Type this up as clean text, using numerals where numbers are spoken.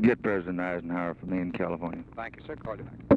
Get President Eisenhower for me in California. Thank you, sir. Call you back.